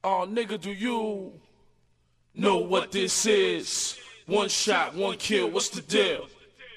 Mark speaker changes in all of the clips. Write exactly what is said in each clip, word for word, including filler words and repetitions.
Speaker 1: Oh, nigga, do you know what this is? One shot, one kill, what's the deal?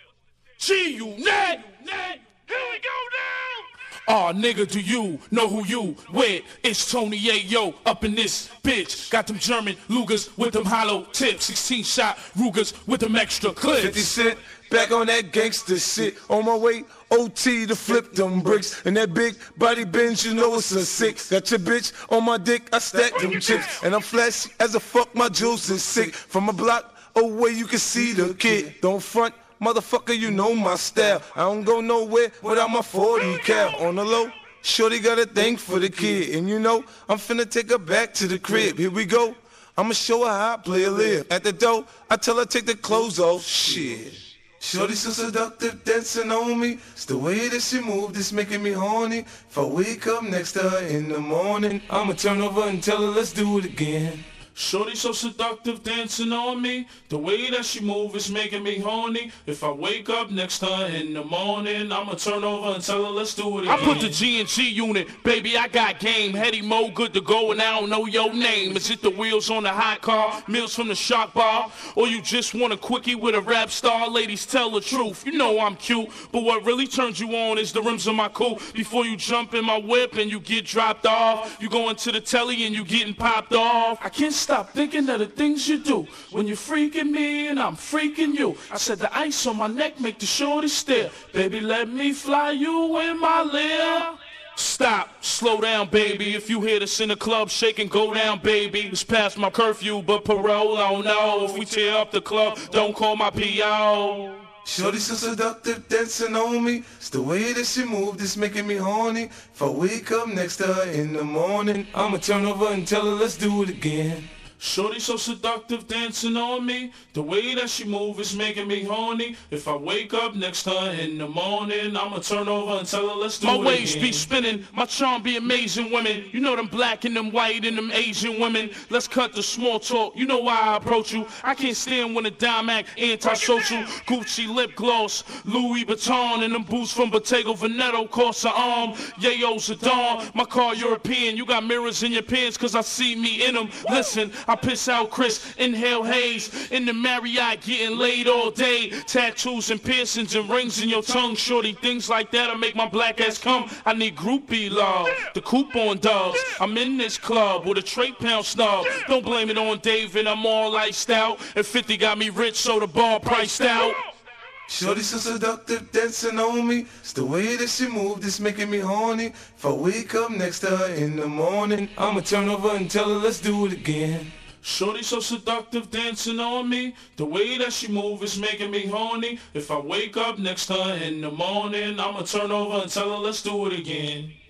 Speaker 1: G-Unit! Here we go now! Aw, oh, nigga, do you know who you with? It's Tony Ayo up in this bitch. Got them German Lugers with them hollow tips. sixteen shot Rugers with them extra clips.
Speaker 2: fifty cent, back on that gangster shit. On my way, O T to flip them bricks. And that big body Benz, you know it's a six. Got your bitch on my dick, I stack them chips. And I'm flashy as a fuck, my juice is sick. From a block away, you can see the kid. Don't front. Motherfucker, you know my style. I don't go nowhere without my forty cal. On the low, shorty got a thing for the kid. And you know, I'm finna take her back to the crib. Here we go. I'ma show her how I play a live. At the door, I tell her take the clothes off. Shit. Shorty so seductive, dancing on me. It's the way that she move that's making me horny. If I wake up next to her in the morning, I'ma turn over and tell her let's do it again.
Speaker 1: Shorty so seductive, dancing on me. The way that she move is making me horny. If I wake up next to her in the morning, I'ma turn over and tell her let's do it again. I put the G and G unit, baby, I got game. Heady Mo, good to go, and I don't know your name. Is it the wheels on the hot car, meals from the Shark Bar? Or you just want a quickie with a rap star? Ladies, tell the truth, you know I'm cute, but what really turns you on is the rims of my coupe. Before you jump in my whip and you get dropped off, you go into the telly and you getting popped off. I can't stop thinking of the things you do when you're freaking me and I'm freaking you. I said the ice on my neck make the shorty stare. Baby, let me fly you in my lair. Stop, slow down, baby. If you hear this in the club, shake and go down, baby. It's past my curfew, but parole, oh no. If we tear up the club, don't call my P O.
Speaker 2: Shorty so seductive, dancing on me. It's the way that she move that's making me horny. If I wake up next to her in the morning, I'ma turn over and tell her let's do it again.
Speaker 1: Shorty so seductive, dancing on me. The way that she move is making me horny. If I wake up next to her in the morning, I'ma turn over and tell her let's do it again. My waves be spinning, my charm be amazing women. You know them black and them white and them Asian women. Let's cut the small talk, you know why I approach you. I can't stand when a dime act antisocial. Gucci lip gloss, Louis Vuitton, and them boots from Bottega Veneta cost an arm. Yayo's a dawn, my car European. You got mirrors in your pants cause I see me in them. Listen, I piss out Chris, inhale haze. In the Marriott, getting laid all day. Tattoos and piercings and rings in your tongue, shorty. Things like that'll make my black ass come. I need groupie love, the coupon doves. I'm in this club with a trait pound snub. Don't blame it on David, I'm all iced out. And fifty got me rich, so the bar priced out.
Speaker 2: Shorty so seductive, dancing on me. It's the way that she move that's making me horny. If I wake up next to her in the morning, I'ma turn over and tell her let's do it again.
Speaker 1: Shorty so seductive, dancing on me. The way that she move is making me horny. If I wake up next to her in the morning, I'ma turn over and tell her let's do it again.